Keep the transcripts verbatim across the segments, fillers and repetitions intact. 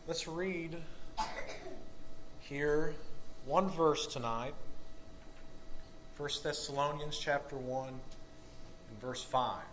Let's read here one verse tonight. First Thessalonians chapter one and verse five.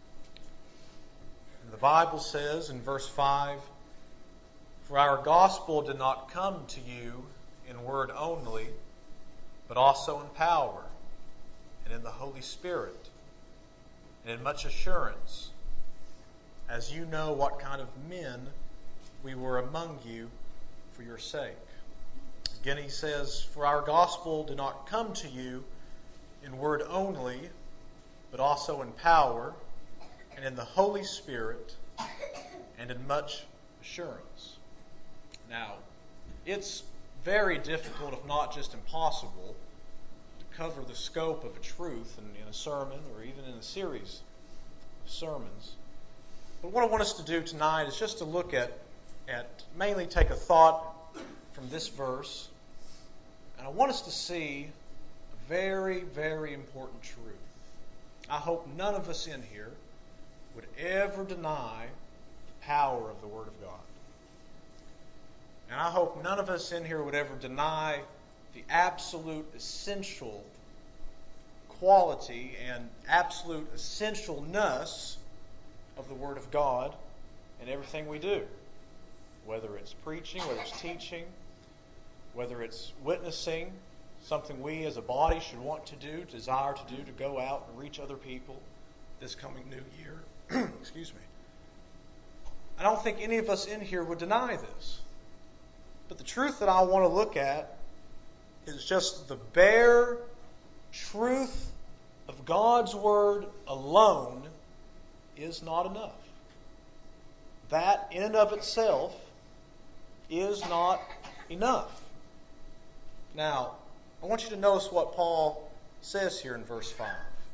And the Bible says in verse five, "For our gospel did not come to you in word only, but also in power, and in the Holy Spirit, and in much assurance, as you know what kind of men we were among you for your sake." Again he says, "For our gospel did not come to you in word only, but also in power, and in the Holy Spirit, and in much assurance." Now, it's very difficult, if not just impossible, to cover the scope of a truth in, in a sermon or even in a series of sermons. But what I want us to do tonight is just to look at, at mainly take a thought from this verse, and I want us to see a very, very important truth. I hope none of us in here would ever deny the power of the Word of God. And I hope none of us in here would ever deny the absolute essential quality and absolute essentialness of the Word of God in everything we do. Whether it's preaching, whether it's teaching, whether it's witnessing, something we as a body should want to do, desire to do, to go out and reach other people this coming new year. Excuse me. I don't think any of us in here would deny this. But the truth that I want to look at is just the bare truth of God's Word alone is not enough. That in and of itself is not enough. Now, I want you to notice what Paul says here in verse five.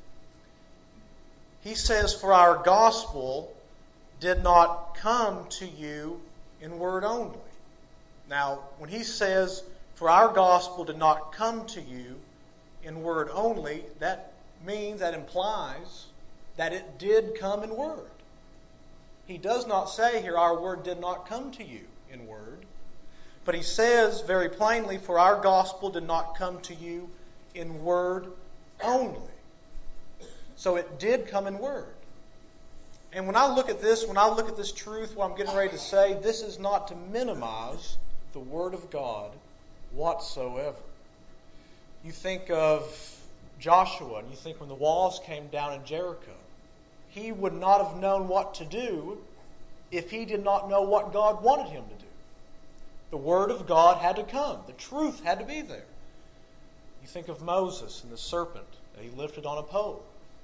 He says, "For our gospel did not come to you in word only." Now, when he says, "For our gospel did not come to you in word only," that means, that implies that it did come in word. He does not say here, "Our word did not come to you in word." But he says very plainly, "For our gospel did not come to you in word only." So it did come in word. And when I look at this, when I look at this truth, what I'm getting ready to say, this is not to minimize the Word of God whatsoever. You think of Joshua, and you think when the walls came down in Jericho, he would not have known what to do if he did not know what God wanted him to do. The Word of God had to come. The truth had to be there. You think of Moses and the serpent that he lifted on a pole.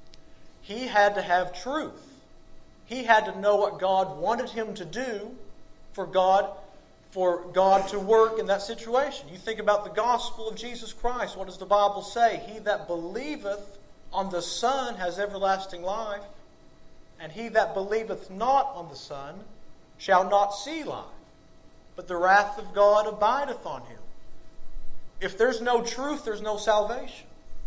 He had to have truth. He had to know what God wanted him to do for God, for God to work in that situation. You think about the gospel of Jesus Christ. What does the Bible say? "He that believeth on the Son has everlasting life, and he that believeth not on the Son shall not see life, but the wrath of God abideth on him." If there's no truth, there's no salvation.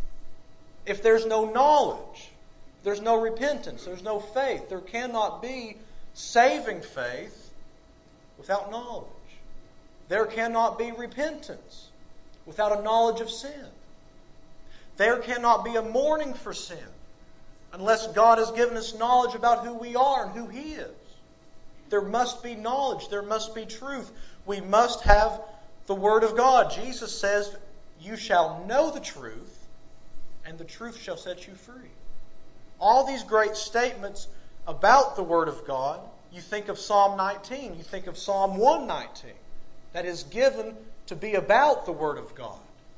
If there's no knowledge, there's no repentance, there's no faith. There cannot be saving faith without knowledge. There cannot be repentance without a knowledge of sin. There cannot be a mourning for sin unless God has given us knowledge about who we are and who He is. There must be knowledge. There must be truth. We must have the Word of God. Jesus says, "You shall know the truth, and the truth shall set you free." All these great statements about the Word of God, you think of Psalm nineteen, you think of Psalm one nineteen, that is given to be about the Word of God.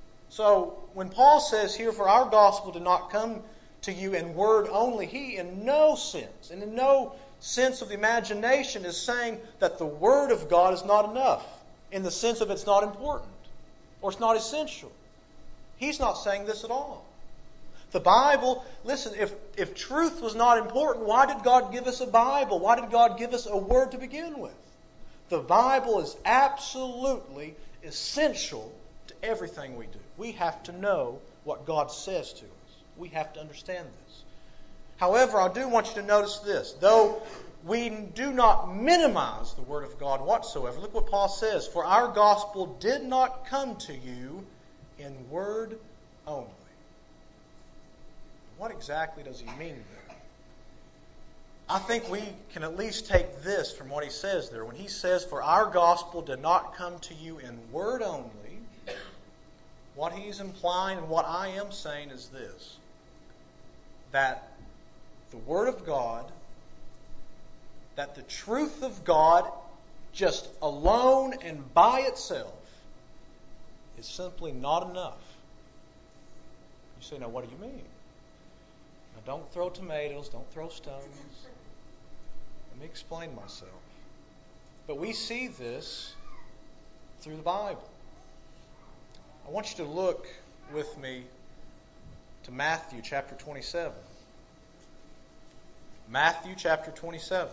So when Paul says here, "For our gospel did not come to you in word only," he in no sense, and in no sense of the imagination, is saying that the Word of God is not enough, in the sense of it's not important, or it's not essential. He's not saying this at all. The Bible, listen, if, if truth was not important, why did God give us a Bible? Why did God give us a Word to begin with? The Bible is absolutely essential to everything we do. We have to know what God says to us. We have to understand this. However, I do want you to notice this. Though we do not minimize the Word of God whatsoever, look what Paul says. For our gospel did not come to you in word only. What exactly does he mean there? I think we can at least take this from what he says there. When he says, for our gospel did not come to you in word only, what he's implying and what I am saying is this. That the Word of God, that the truth of God, just alone and by itself, is simply not enough. You say, now what do you mean? Now don't throw tomatoes, don't throw stones. Let me explain myself. But we see this through the Bible. I want you to look with me to Matthew chapter twenty-seven. Matthew chapter twenty-seven.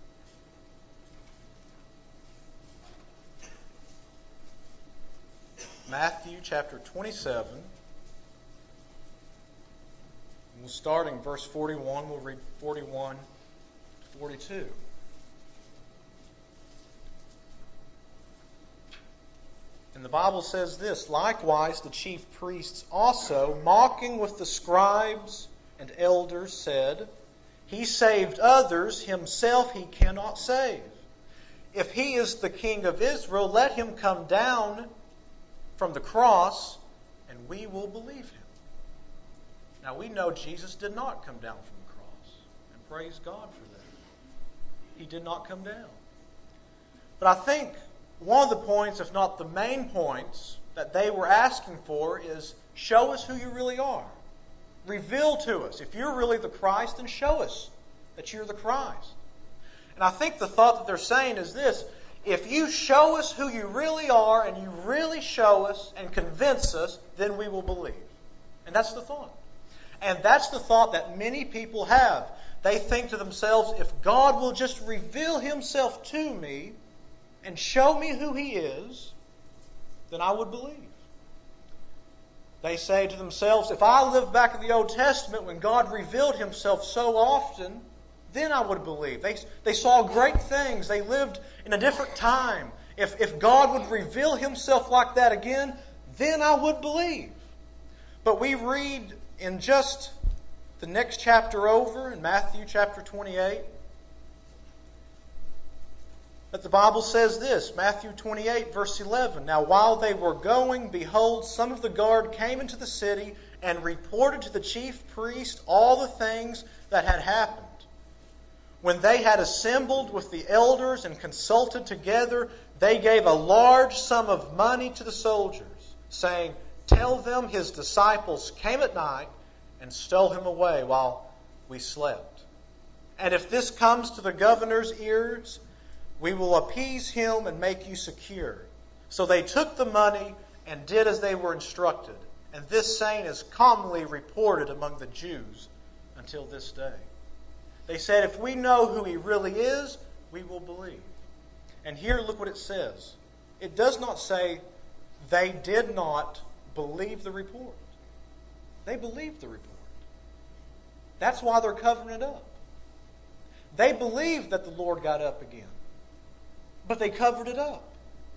Matthew chapter twenty-seven. We'll start in verse forty-one. We'll read forty-one to forty-two. And the Bible says this, likewise the chief priests also, mocking with the scribes and elders, said, he saved others, himself he cannot save. If he is the king of Israel, let him come down from the cross, and we will believe him. Now we know Jesus did not come down from the cross, and praise God for that. He did not come down. But I think one of the points, if not the main points, that they were asking for is, show us who you really are. Reveal to us. If you're really the Christ, then show us that you're the Christ. And I think the thought that they're saying is this, if you show us who you really are, and you really show us and convince us, then we will believe. And that's the thought. And that's the thought that many people have. They think to themselves, if God will just reveal Himself to me, and show me who He is, then I would believe. They say to themselves, if I lived back in the Old Testament when God revealed Himself so often, then I would believe. They, they saw great things. They lived in a different time. If, if God would reveal Himself like that again, then I would believe. But we read in just the next chapter over, in Matthew chapter twenty-eight, but the Bible says this, Matthew twenty-eight, verse eleven. Now while they were going, behold, some of the guard came into the city and reported to the chief priest all the things that had happened. When they had assembled with the elders and consulted together, they gave a large sum of money to the soldiers, saying, tell them his disciples came at night and stole him away while we slept. And if this comes to the governor's ears, we will appease him and make you secure. So they took the money and did as they were instructed. And this saying is commonly reported among the Jews until this day. They said, if we know who He really is, we will believe. And here, look what it says. It does not say they did not believe the report. They believed the report. That's why they're covering it up. They believed that the Lord got up again. But they covered it up.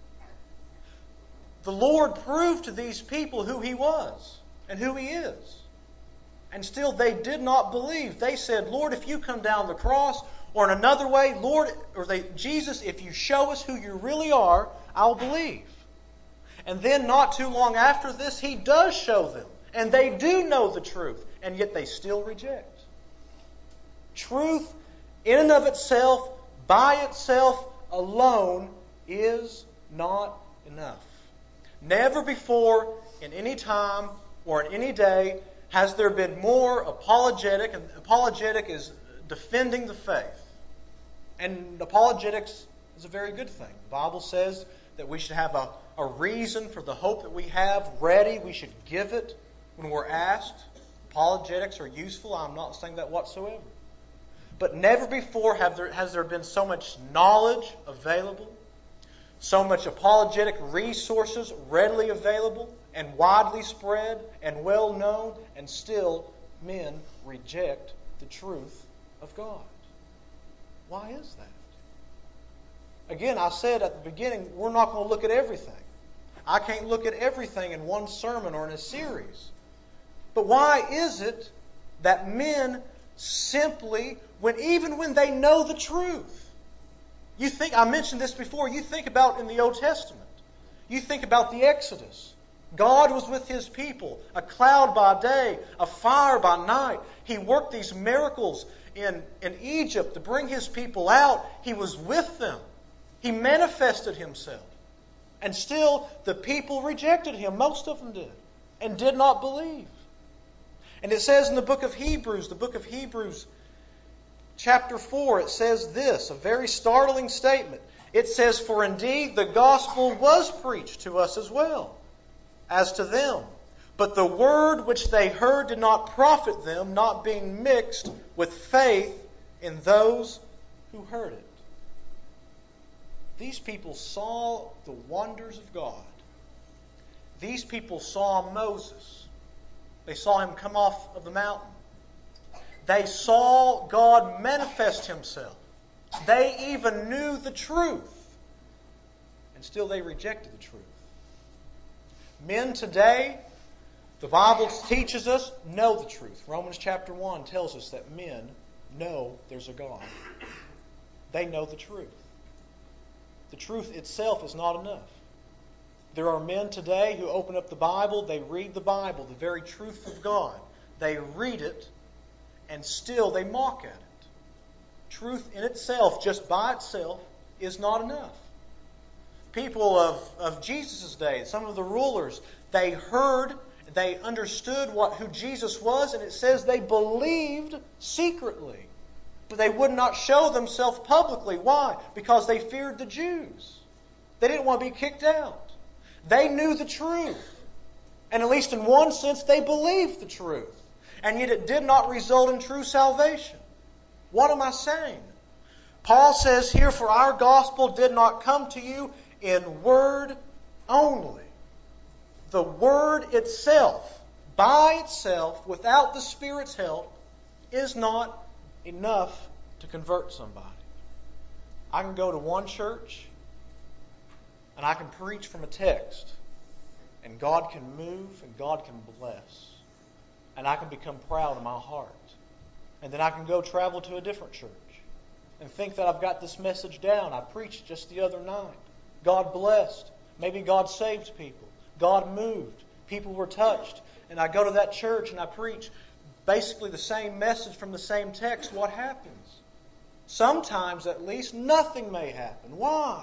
The Lord proved to these people who He was and who He is. And still they did not believe. They said, Lord, if you come down the cross, or in another way, Lord, or they, Jesus, if you show us who you really are, I'll believe. And then not too long after this, He does show them. And they do know the truth. And yet they still reject. Truth in and of itself, by itself, alone is not enough. Never before, in any time, or in any day, has there been more apologetic, and apologetic is defending the faith. And apologetics is a very good thing. The Bible says that we should have a, a reason for the hope that we have ready. We should give it when we're asked. Apologetics are useful. I'm not saying that whatsoever. But never before have there, has there been so much knowledge available, so much apologetic resources readily available and widely spread and well known, and still men reject the truth of God. Why is that? Again, I said at the beginning, we're not going to look at everything. I can't look at everything in one sermon or in a series. But why is it that men simply, when even when they know the truth, you think, I mentioned this before, you think about in the Old Testament, you think about the Exodus. God was with His people, a cloud by day, a fire by night. He worked these miracles in, in Egypt to bring His people out. He was with them. He manifested Himself. And still, the people rejected Him. Most of them did. And did not believe. And it says in the book of Hebrews, the book of Hebrews, chapter four, it says this, a very startling statement. It says, "For indeed the gospel was preached to us as well, as to them. But the word which they heard did not profit them, not being mixed with faith in those who heard it." These people saw the wonders of God. These people saw Moses. They saw him come off of the mountain. They saw God manifest Himself. They even knew the truth. And still they rejected the truth. Men today, the Bible teaches us, know the truth. Romans chapter one tells us that men know there's a God. They know the truth. The truth itself is not enough. There are men today who open up the Bible, they read the Bible, the very truth of God. They read it, and still they mock at it. Truth in itself, just by itself, is not enough. People of, of Jesus' day, some of the rulers, they heard, they understood what who Jesus was, and it says they believed secretly. But they would not show themselves publicly. Why? Because they feared the Jews. They didn't want to be kicked out. They knew the truth. And at least in one sense, they believed the truth. And yet it did not result in true salvation. What am I saying? Paul says here, "For our gospel did not come to you in word only." The word itself, by itself, without the Spirit's help, is not enough to convert somebody. I can go to one church and I can preach from a text, and God can move and God can bless, and I can become proud in my heart. And then I can go travel to a different church and think that I've got this message down. I preached just the other night. God blessed. Maybe God saved people. God moved. People were touched. And I go to that church and I preach basically the same message from the same text. What happens? Sometimes, at least, nothing may happen. Why?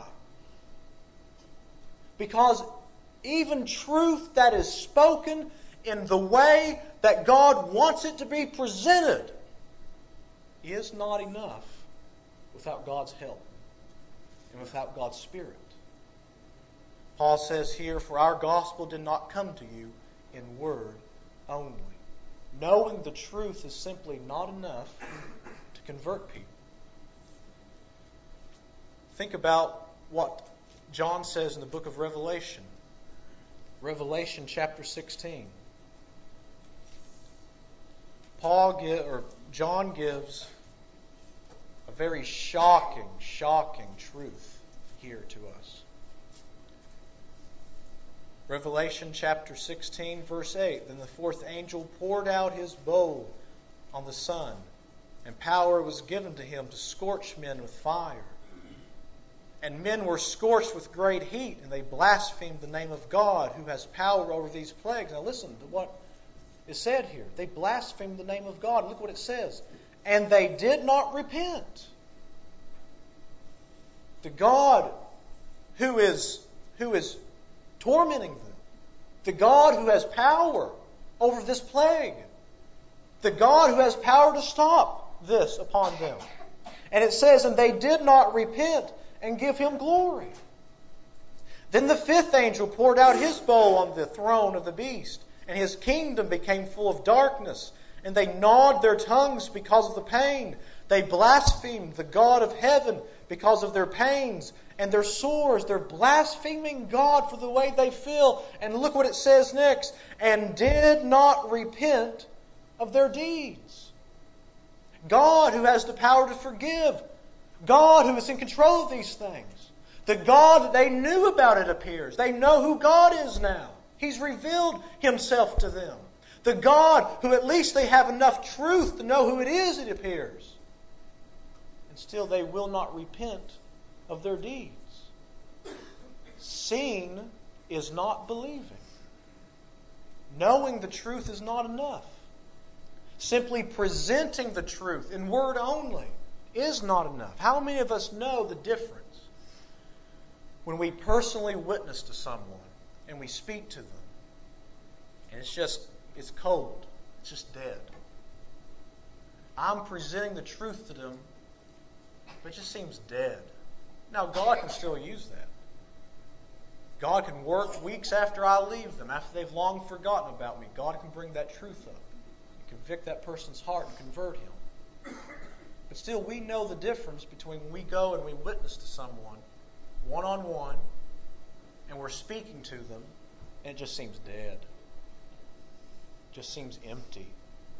Because even truth that is spoken in the way that God wants it to be presented is not enough without God's help and without God's Spirit. Paul says here, "For our gospel did not come to you in word only." Knowing the truth is simply not enough to convert people. Think about what John says in the book of Revelation. Revelation chapter sixteen. Paul give, or John gives a very shocking, shocking truth here to us. Revelation chapter sixteen, verse eight. "Then the fourth angel poured out his bowl on the sun, and power was given to him to scorch men with fire. And men were scorched with great heat, and they blasphemed the name of God, who has power over these plagues." Now listen to what is said here. They blasphemed the name of God. Look what it says. "And they did not repent." The God who is, who is tormenting them, the God who has power over this plague, the God who has power to stop this upon them. And it says, "And they did not repent and give Him glory." Then the fifth angel poured out his bowl on the throne of the beast, and his kingdom became full of darkness, and they gnawed their tongues because of the pain. They blasphemed the God of heaven because of their pains and their sores. They're blaspheming God for the way they feel. And look what it says next. "And did not repent of their deeds." God who has the power to forgive. God who is in control of these things. The God that they knew about, it appears. They know who God is now. He's revealed Himself to them. The God who at least they have enough truth to know who it is, it appears. And still they will not repent of their deeds. Seeing is not believing. Knowing the truth is not enough. Simply presenting the truth in word only is not enough. How many of us know the difference when we personally witness to someone and we speak to them and it's just, it's cold, it's just dead? I'm presenting the truth to them, but it just seems dead. Now, God can still use that. God can work weeks after I leave them, after they've long forgotten about me. God can bring that truth up, convict that person's heart and convert him. But still, we know the difference between when we go and we witness to someone one-on-one and we're speaking to them and it just seems dead. It just seems empty.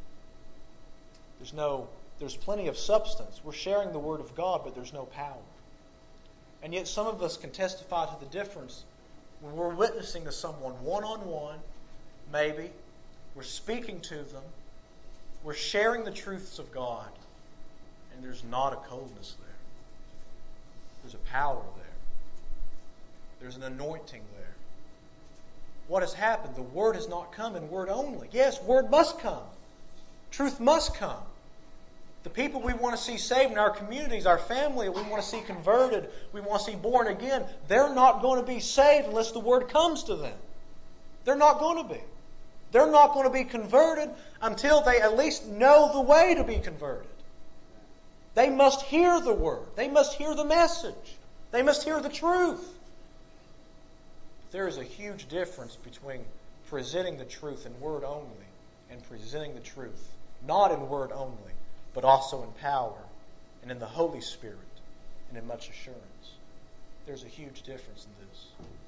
There's no, there's plenty of substance. We're sharing the Word of God, but there's no power. And yet some of us can testify to the difference when we're witnessing to someone one-on-one, maybe. We're speaking to them. We're sharing the truths of God. And there's not a coldness there. There's a power there. There's an anointing there. What has happened? The Word has not come in word only. Yes, Word must come. Truth must come. The people we want to see saved in our communities, our family, we want to see converted, we want to see born again, they're not going to be saved unless the Word comes to them. They're not going to be. They're not going to be converted until they at least know the way to be converted. They must hear the Word. They must hear the message. They must hear the truth. There is a huge difference between presenting the truth in word only and presenting the truth not in word only, but also in power and in the Holy Spirit and in much assurance. There's a huge difference in this.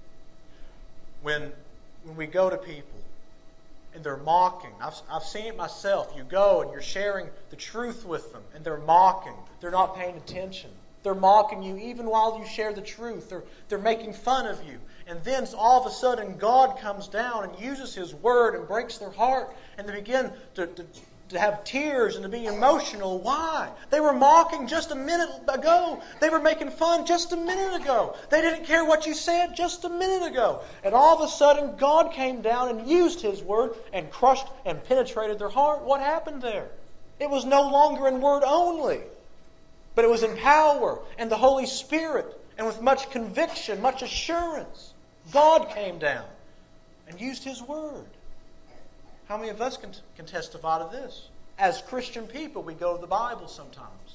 When, when we go to people and they're mocking, I've, I've seen it myself. You go and you're sharing the truth with them and they're mocking. They're not paying attention. They're mocking you even while you share the truth. They're, they're making fun of you. And then all of a sudden God comes down and uses His Word and breaks their heart and they begin to, to to have tears and to be emotional. Why? They were mocking just a minute ago. They were making fun just a minute ago. They didn't care what you said just a minute ago. And all of a sudden, God came down and used His Word and crushed and penetrated their heart. What happened there? It was no longer in word only, but it was in power and the Holy Spirit and with much conviction, much assurance. God came down and used His Word. How many of us can, can testify to this? As Christian people, we go to the Bible sometimes.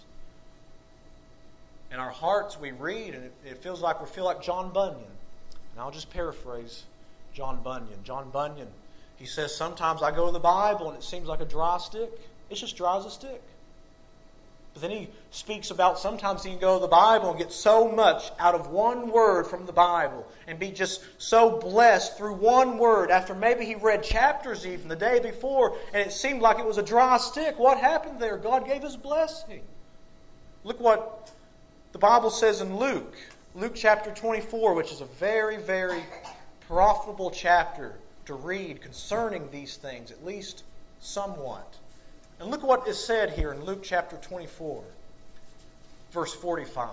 In our hearts, we read, and it, it feels like we feel like John Bunyan. And I'll just paraphrase John Bunyan. John Bunyan, he says, sometimes I go to the Bible and it seems like a dry stick. It's just dry as a stick. But then he speaks about sometimes he can go to the Bible and get so much out of one word from the Bible and be just so blessed through one word after maybe he read chapters even the day before and it seemed like it was a dry stick. What happened there? God gave His blessing. Look what the Bible says in Luke. Luke chapter twenty-four, which is a very, very profitable chapter to read concerning these things, at least somewhat. And look what is said here in Luke chapter twenty-four, verse forty-five.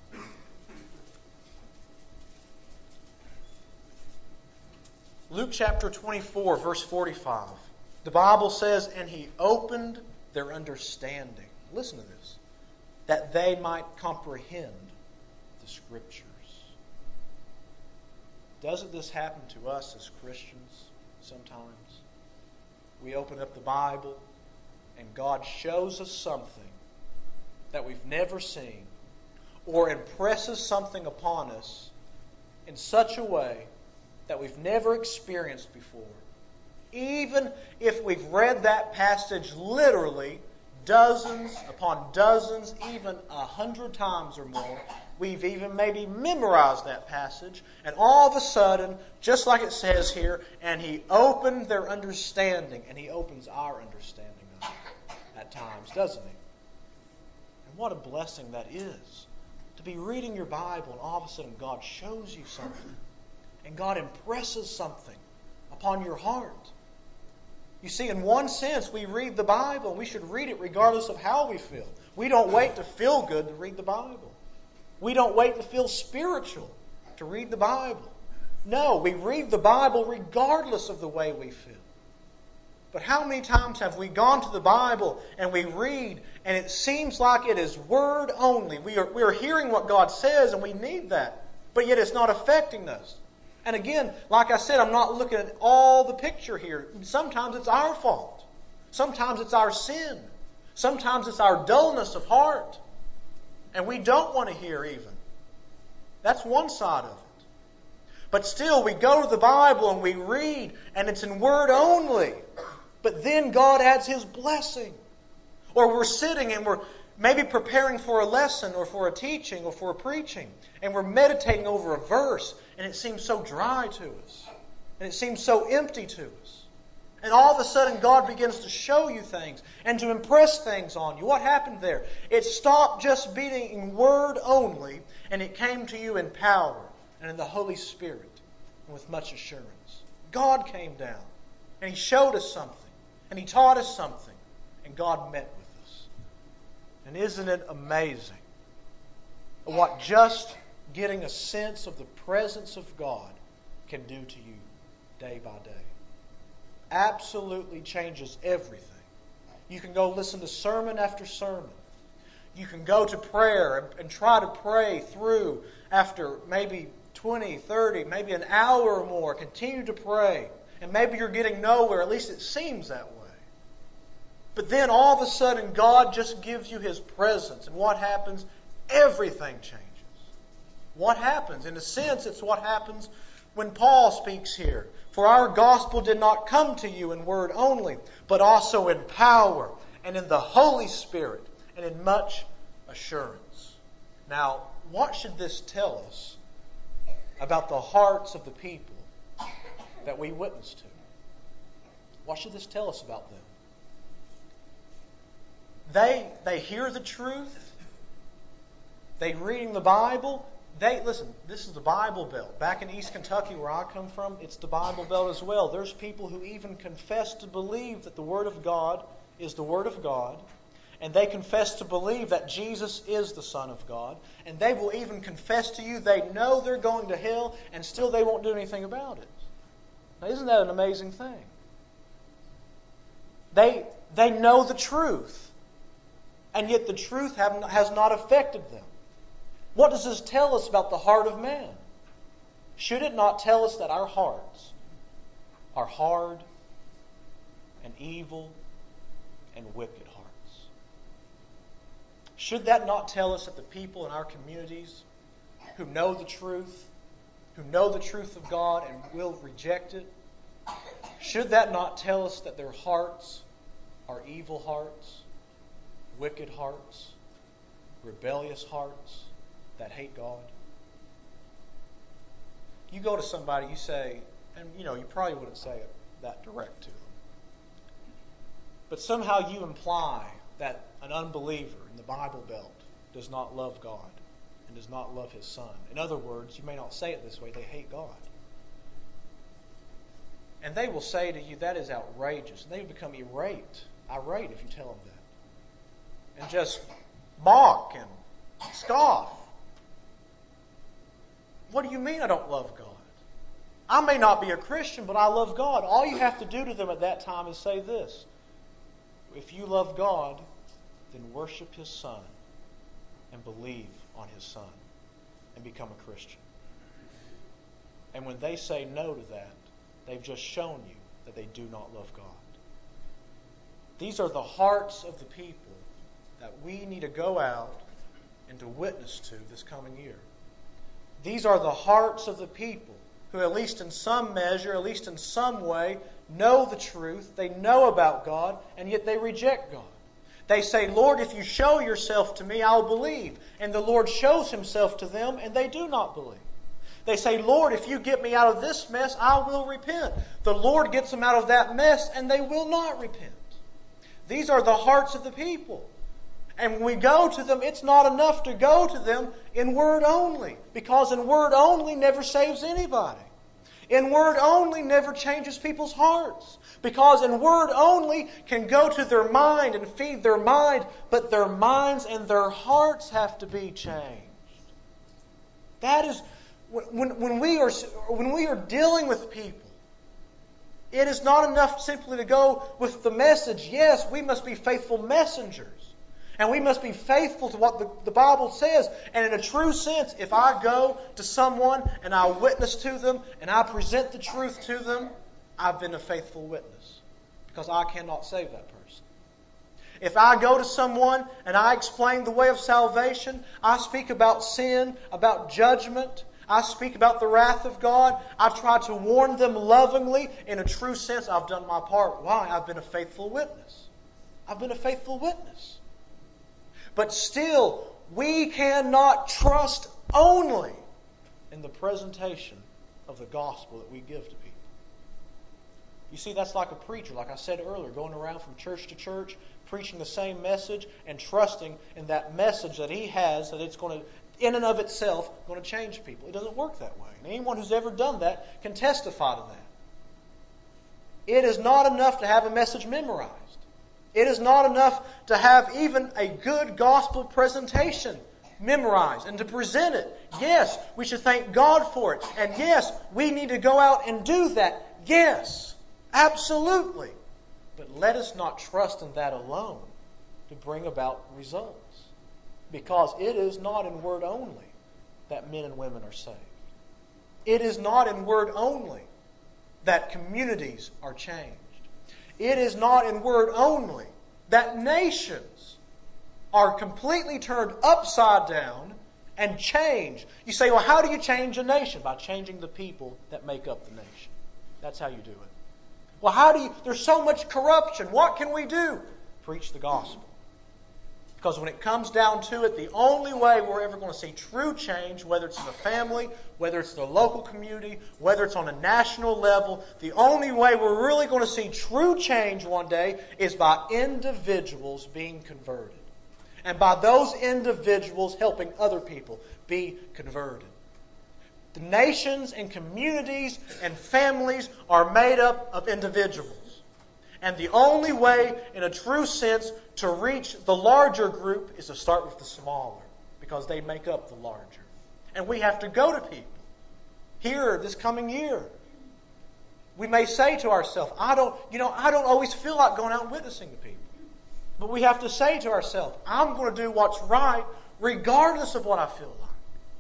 Luke chapter twenty-four, verse forty-five. The Bible says, and He opened their understanding. Listen to this. That they might comprehend the Scriptures. Doesn't this happen to us as Christians sometimes? We open up the Bible and God shows us something that we've never seen or impresses something upon us in such a way that we've never experienced before. Even if we've read that passage literally dozens upon dozens, even a hundred times or more, we've even maybe memorized that passage, and all of a sudden, just like it says here, and He opened their understanding, and He opens our understanding of it at times, doesn't He? And what a blessing that is. To be reading your Bible and all of a sudden God shows you something. And God impresses something upon your heart. You see, in one sense, we read the Bible and we should read it regardless of how we feel. We don't wait to feel good to read the Bible. We don't wait to feel spiritual to read the Bible. No, we read the Bible regardless of the way we feel. But how many times have we gone to the Bible and we read and it seems like it is word only? We are, we are hearing what God says and we need that, but yet it's not affecting us. And again, like I said, I'm not looking at all the picture here. Sometimes it's our fault. Sometimes it's our sin. Sometimes it's our dullness of heart. And we don't want to hear even. That's one side of it. But still, we go to the Bible and we read, and it's in word only. But then God adds His blessing. Or we're sitting and we're maybe preparing for a lesson or for a teaching or for a preaching. And we're meditating over a verse and it seems so dry to us. And it seems so empty to us. And all of a sudden God begins to show you things and to impress things on you. What happened there? It stopped just being in word only and it came to you in power and in the Holy Spirit and with much assurance. God came down and He showed us something and He taught us something and God met with us. And isn't it amazing what just getting a sense of the presence of God can do to you day by day? Absolutely changes everything. You can go listen to sermon after sermon. You can go to prayer and, and try to pray through after maybe twenty, thirty, maybe an hour or more. Continue to pray. And maybe you're getting nowhere. At least it seems that way. But then all of a sudden God just gives you His presence. And what happens? Everything changes. What happens? In a sense, it's what happens when Paul speaks here. For our gospel did not come to you in word only, but also in power and in the Holy Spirit and in much assurance. Now, what should this tell us about the hearts of the people that we witness to? What should this tell us about them? They, they hear the truth. They reading the Bible. They listen, this is the Bible Belt. Back in East Kentucky where I come from, it's the Bible Belt as well. There's people who even confess to believe that the Word of God is the Word of God. And they confess to believe that Jesus is the Son of God. And they will even confess to you they know they're going to hell and still they won't do anything about it. Now, isn't that an amazing thing? They, they know the truth. And yet the truth have, has not affected them. What does this tell us about the heart of man? Should it not tell us that our hearts are hard and evil and wicked hearts? Should that not tell us that the people in our communities who know the truth, who know the truth of God and will reject it, should that not tell us that their hearts are evil hearts, wicked hearts, rebellious hearts that hate God? You go to somebody, you say, and you know, you probably wouldn't say it that direct to them, but somehow you imply that an unbeliever in the Bible Belt does not love God and does not love His Son. In other words, you may not say it this way, they hate God. And they will say to you, that is outrageous. And they become irate, irate if you tell them that. And just mock and scoff. What do you mean I don't love God? I may not be a Christian, but I love God. All you have to do to them at that time is say this. If you love God, then worship His Son and believe on His Son and become a Christian. And when they say no to that, they've just shown you that they do not love God. These are the hearts of the people that we need to go out and to witness to this coming year. These are the hearts of the people who, at least in some measure, at least in some way, know the truth. They know about God, and yet they reject God. They say, Lord, if you show yourself to me, I'll believe. And the Lord shows Himself to them, and they do not believe. They say, Lord, if you get me out of this mess, I will repent. The Lord gets them out of that mess, and they will not repent. These are the hearts of the people. And when we go to them, it's not enough to go to them in word only. Because in word only never saves anybody. In word only never changes people's hearts. Because in word only can go to their mind and feed their mind, but their minds and their hearts have to be changed. That is, when, when, we are, when we are dealing with people, it is not enough simply to go with the message. Yes, we must be faithful messengers. And we must be faithful to what the, the Bible says. And in a true sense, if I go to someone and I witness to them and I present the truth to them, I've been a faithful witness. Because I cannot save that person. If I go to someone and I explain the way of salvation, I speak about sin, about judgment, I speak about the wrath of God, I try to warn them lovingly, in a true sense, I've done my part. Why? I've been a faithful witness. I've been a faithful witness. But still, we cannot trust only in the presentation of the gospel that we give to people. You see, that's like a preacher, like I said earlier, going around from church to church, preaching the same message and trusting in that message that he has, that it's going to, in and of itself, going to change people. It doesn't work that way. And anyone who's ever done that can testify to that. It is not enough to have a message memorized. It is not enough to have even a good gospel presentation memorized and to present it. Yes, we should thank God for it. And yes, we need to go out and do that. Yes, absolutely. But let us not trust in that alone to bring about results. Because it is not in word only that men and women are saved. It is not in word only that communities are changed. It is not in word only that nations are completely turned upside down and changed. You say, well, how do you change a nation? By changing the people that make up the nation. That's how you do it. Well, how do you... There's so much corruption. What can we do? Preach the gospel. Because when it comes down to it, the only way we're ever going to see true change, whether it's in the family, whether it's the local community, whether it's on a national level, the only way we're really going to see true change one day is by individuals being converted. And by those individuals helping other people be converted. The nations and communities and families are made up of individuals. And the only way, in a true sense, to reach the larger group is to start with the smaller, because they make up the larger. And we have to go to people. Here, this coming year, we may say to ourselves, I don't, you know, I don't always feel like going out and witnessing to people. But we have to say to ourselves, I'm going to do what's right regardless of what I feel like.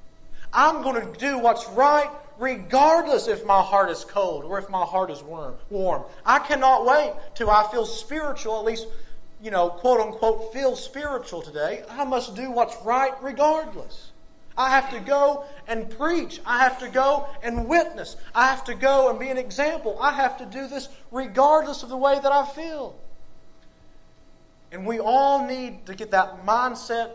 I'm going to do what's right regardless if my heart is cold or if my heart is warm. I cannot wait till I feel spiritual, at least, you know, quote unquote, feel spiritual today. I must do what's right regardless. I have to go and preach. I have to go and witness. I have to go and be an example. I have to do this regardless of the way that I feel. And we all need to get that mindset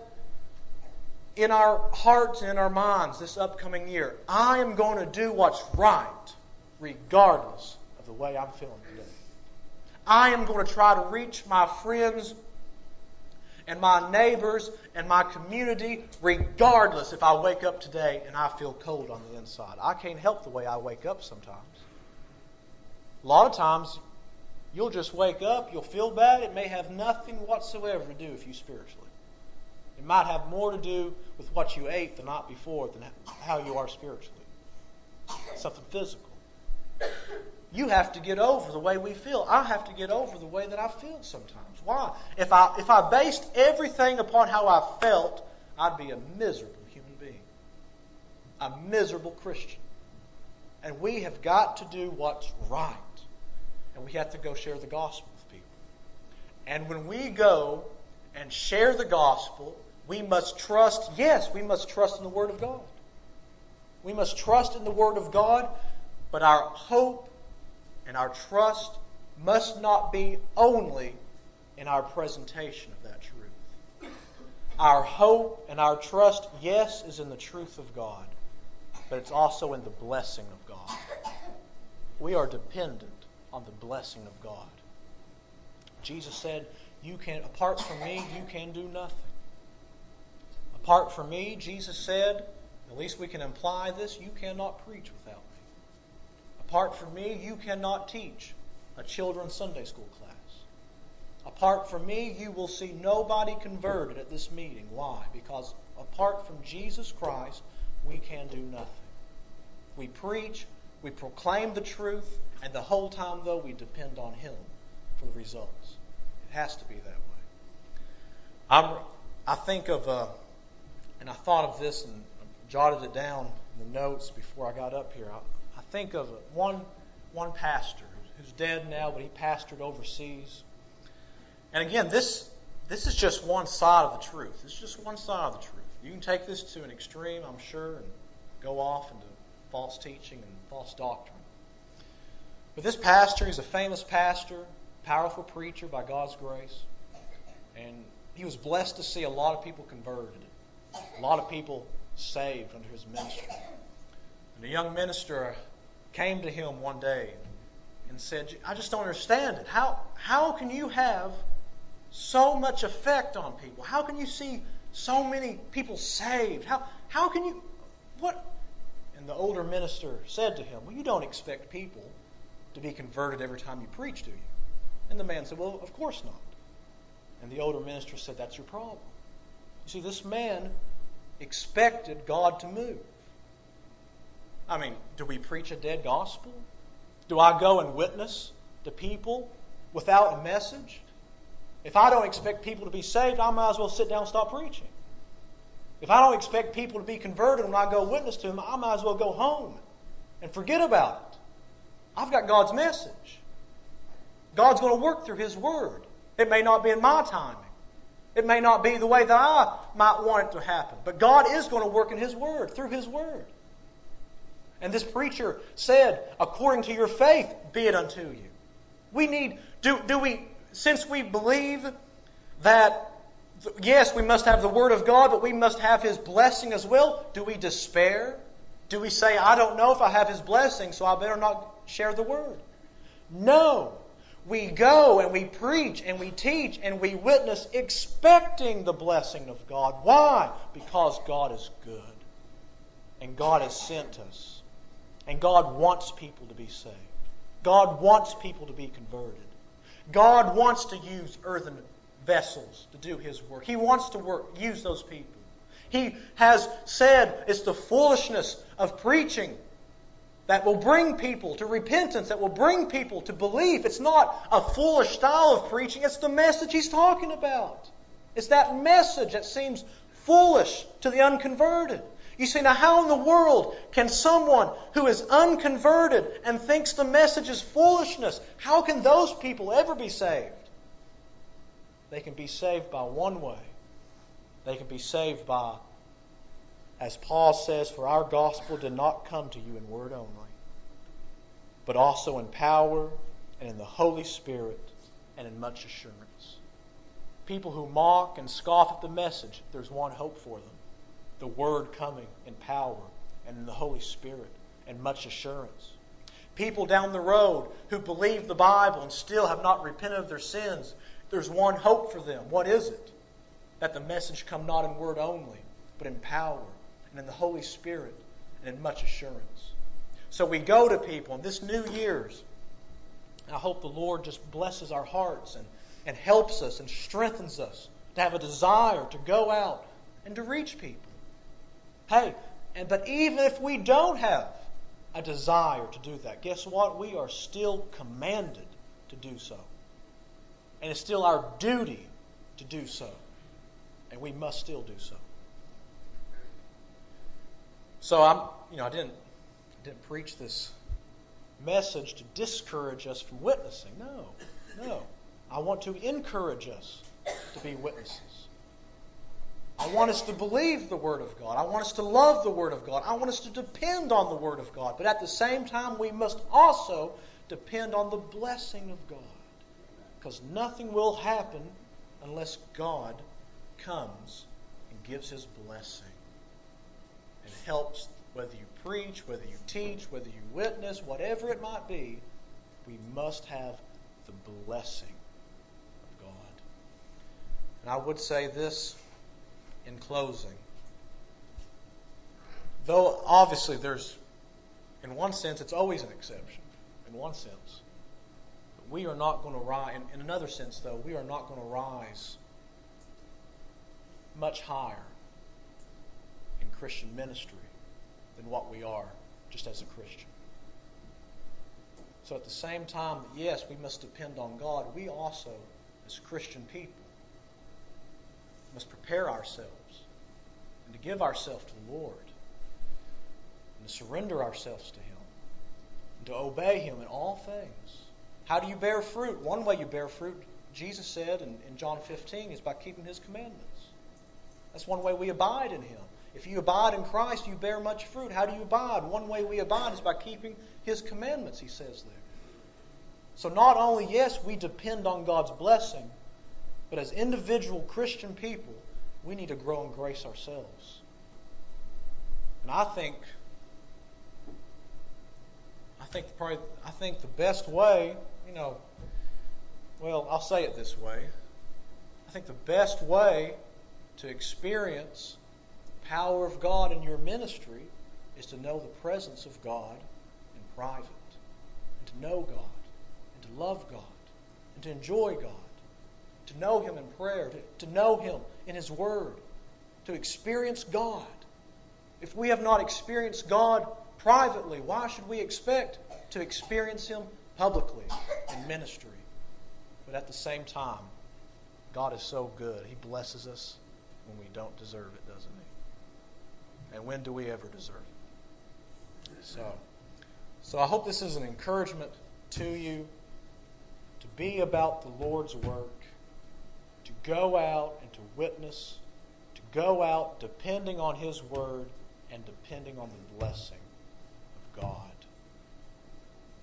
in our hearts and in our minds this upcoming year. I am going to do what's right regardless of the way I'm feeling today. I am going to try to reach my friends and my neighbors and my community regardless if I wake up today and I feel cold on the inside. I can't help the way I wake up sometimes. A lot of times you'll just wake up, you'll feel bad, it may have nothing whatsoever to do with you spiritually. It might have more to do with what you ate the night before than how you are spiritually. Something physical. You have to get over the way we feel. I have to get over the way that I feel sometimes. Why? If I if I based everything upon how I felt, I'd be a miserable human being. A miserable Christian. And we have got to do what's right. And we have to go share the gospel with people. And when we go and share the gospel, we must trust, yes, we must trust in the Word of God. We must trust in the Word of God, but our hope and our trust must not be only in our presentation of that truth. Our hope and our trust, yes, is in the truth of God, but it's also in the blessing of God. We are dependent on the blessing of God. Jesus said, "You can, apart from me, you can do nothing." Apart from me, Jesus said, at least we can imply this, you cannot preach without me. Apart from me, you cannot teach a children's Sunday school class. Apart from me, you will see nobody converted at this meeting. Why? Because apart from Jesus Christ, we can do nothing. We preach, we proclaim the truth, and the whole time, though, we depend on Him for the results. It has to be that way. I'm, I think of, uh, and I thought of this and jotted it down in the notes before I got up here. I, I think of one, one pastor who's dead now, but he pastored overseas. And again, this this is just one side of the truth. It's just one side of the truth. You can take this to an extreme, I'm sure, and go off into false teaching and false doctrine. But this pastor, he's a famous pastor, powerful preacher by God's grace. And he was blessed to see a lot of people converted. A lot of people saved under his ministry. And a young minister came to him one day and said, I just don't understand it. How, how can you have so much effect on people? How can you see so many people saved? How, how can you... What? And the older minister said to him, well, you don't expect people to be converted every time you preach, do you? And the man said, well, of course not. And the older minister said, that's your problem. You see, this man expected God to move. I mean, do we preach a dead gospel? Do I go and witness to people without a message? If I don't expect people to be saved, I might as well sit down and stop preaching. If I don't expect people to be converted when I go witness to them, I might as well go home and forget about it. I've got God's message. God's going to work through His Word. It may not be in my timing. It may not be the way that I might want it to happen. But God is going to work in His Word, through His Word. And this preacher said, according to your faith, be it unto you. We need, do, do we, since we believe that, yes, we must have the Word of God, but we must have His blessing as well, do we despair? Do we say, I don't know if I have His blessing, so I better not share the Word? No. We go and we preach and we teach and we witness expecting the blessing of God. Why? Because God is good. And God has sent us. And God wants people to be saved. God wants people to be converted. God wants to use earthen vessels to do His work. He wants to work, use those people. He has said it's the foolishness of preaching that will bring people to repentance, that will bring people to belief. It's not a foolish style of preaching. It's the message He's talking about. It's that message that seems foolish to the unconverted. You see, now how in the world can someone who is unconverted and thinks the message is foolishness, how can those people ever be saved? They can be saved by one way. They can be saved by, as Paul says, for our gospel did not come to you in word only, but also in power and in the Holy Spirit and in much assurance. People who mock and scoff at the message, there's one hope for them. The Word coming in power and in the Holy Spirit and much assurance. People down the road who believe the Bible and still have not repented of their sins, there's one hope for them. What is it? That the message come not in word only, but in power and in the Holy Spirit and in much assurance. So we go to people in this New Year's. I hope the Lord just blesses our hearts and, and helps us and strengthens us to have a desire to go out and to reach people. Hey, and but even if we don't have a desire to do that, guess what? We are still commanded to do so. And it's still our duty to do so. And we must still do so. So I'm, you know, I didn't, didn't preach this message to discourage us from witnessing. No, no. I want to encourage us to be witnesses. I want us to believe the Word of God. I want us to love the Word of God. I want us to depend on the Word of God. But at the same time, we must also depend on the blessing of God. Because nothing will happen unless God comes and gives His blessing. And helps, whether you preach, whether you teach, whether you witness, whatever it might be, we must have the blessing of God. And I would say this in closing. though obviously there's, in one sense, it's always an exception, in one sense. But we are not going to rise, in, in another sense though, we are not going to rise much higher in Christian ministry than what we are just as a Christian. So at the same time that, yes, we must depend on God, we also, as Christian people, must prepare ourselves and to give ourselves to the Lord and to surrender ourselves to Him and to obey Him in all things. How do you bear fruit? One way you bear fruit, Jesus said in, in John fifteen, is by keeping His commandments. That's one way we abide in Him. If you abide in Christ, you bear much fruit. How do you abide? One way we abide is by keeping His commandments, He says there. So not only, yes, we depend on God's blessing, but as individual Christian people, we need to grow in grace ourselves. And I think, I think probably, I think the best way, you know, well, I'll say it this way. I think the best way to experience the power of God in your ministry is to know the presence of God in private, and to know God, and to love God, and to enjoy God, to know Him in prayer, to, to know Him in His Word, to experience God. If we have not experienced God privately, why should we expect to experience Him publicly in ministry? But at the same time, God is so good. He blesses us when we don't deserve it, doesn't He? And when do we ever deserve it? So, so I hope this is an encouragement to you to be about the Lord's work, to go out and to witness, to go out depending on His Word and depending on the blessing of God.